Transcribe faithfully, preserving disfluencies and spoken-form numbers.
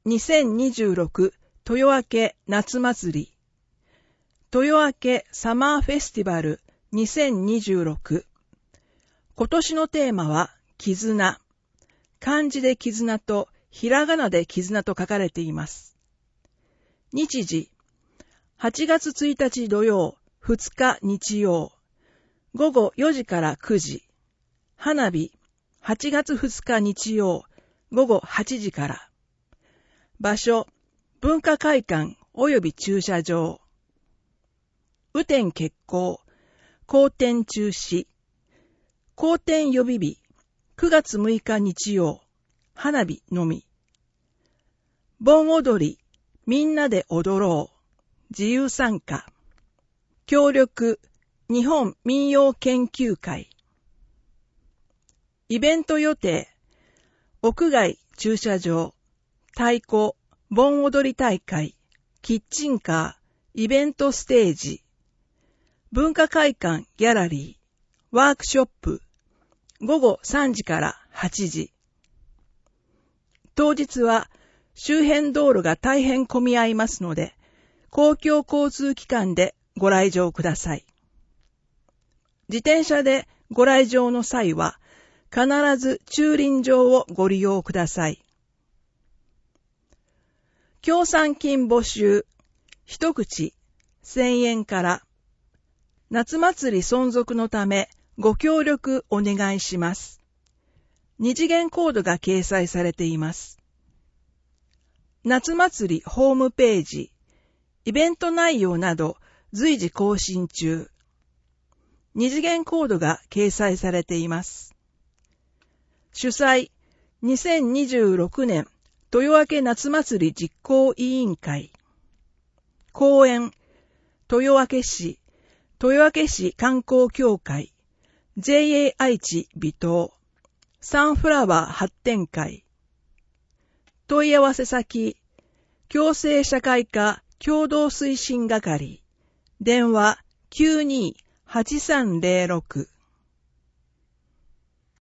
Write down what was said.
にせんにじゅうろく豊明夏祭り豊明サマーフェスティバルにせんにじゅうろく。今年のテーマは絆。漢字で絆とひらがなで絆と書かれています。日時はちがつついたち土曜、ふつか日曜、ごごよじからくじ。花火はちがつふつか日曜、ごごはちじから。場所文化会館及び駐車場。雨天決行、好天中止。好天予備日、くがつむいか日曜、花火のみ。盆踊り、みんなで踊ろう、自由参加。協力、日本民謡研究会。イベント予定、屋外駐車場、太鼓、盆踊り大会、キッチンカー、イベントステージ。文化会館ギャラリー、ワークショップ、ごごさんじからはちじ。当日は周辺道路が大変混み合いますので、公共交通機関でご来場ください。自転車でご来場の際は、必ず駐輪場をご利用ください。協賛金募集、一口せんえんから。夏祭り存続のためご協力お願いします。二次元コードが掲載されています。夏祭りホームページ、イベント内容など随時更新中。二次元コードが掲載されています。主催、にせんにじゅうろくねん豊明夏祭り実行委員会。公演、豊明市、豊明市観光協会、ジェイエー 愛知微糖、サンフラワー発展会。問い合わせ先、共生社会科共同推進係、電話 きゅうにーはちさんゼロろく。